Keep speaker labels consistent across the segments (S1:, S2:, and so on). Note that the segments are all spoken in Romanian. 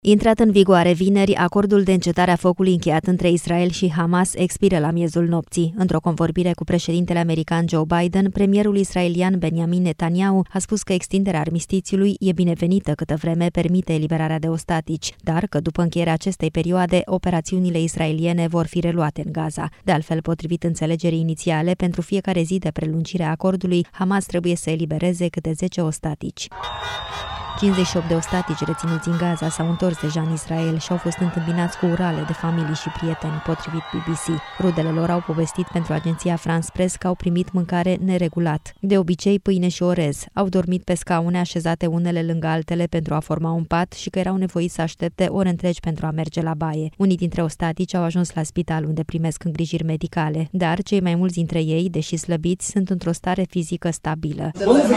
S1: Intrat în vigoare vineri, acordul de încetare a focului încheiat între Israel și Hamas expiră la miezul nopții. Într-o convorbire cu președintele american Joe Biden, premierul israelian Benjamin Netanyahu a spus că extinderea armistițiului e binevenită câtă vreme permite eliberarea de ostatici, dar că după încheierea acestei perioade, operațiunile israeliene vor fi reluate în Gaza. De altfel, potrivit înțelegerii inițiale, pentru fiecare zi de prelungire a acordului, Hamas trebuie să elibereze câte 10 ostatici. 58 de ostatici reținuți în Gaza s-au întors deja în Israel și au fost întâmpinați cu urale de familii și prieteni, potrivit BBC. Rudele lor au povestit pentru agenția France Press că au primit mâncare neregulat, de obicei pâine și orez. Au dormit pe scaune așezate unele lângă altele pentru a forma un pat și că erau nevoiți să aștepte ore întregi pentru a merge la baie. Unii dintre ostatici au ajuns la spital unde primesc îngrijiri medicale, dar cei mai mulți dintre ei, deși slăbiți, sunt într-o stare fizică stabilă.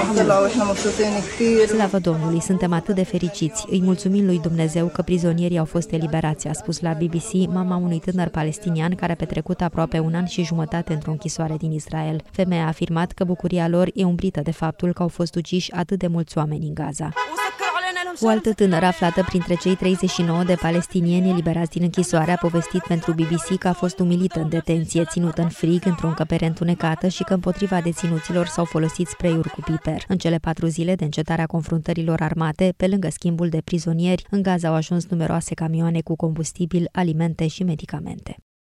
S1: Slavă Domnului, suntem atât de fericiți. Îi mulțumim lui Dumnezeu că prizonierii au fost eliberați, a spus la BBC mama unui tânăr palestinian care a petrecut aproape un an și jumătate într-o închisoare din Israel. Femeia a afirmat că bucuria lor e umbrită de faptul că au fost uciși atât de mulți oameni în Gaza. O altă tânără aflată printre cei 39 de palestinieni eliberați din închisoare a povestit pentru BBC că a fost umilită în detenție, ținută în frig într-o încăpere întunecată și că împotriva deținuților s-au folosit spray-uri cu piper. În cele 4 zile de încetare a confruntărilor armate, pe lângă schimbul de prizonieri, în Gaza au ajuns numeroase camioane cu combustibil, alimente și medicamente.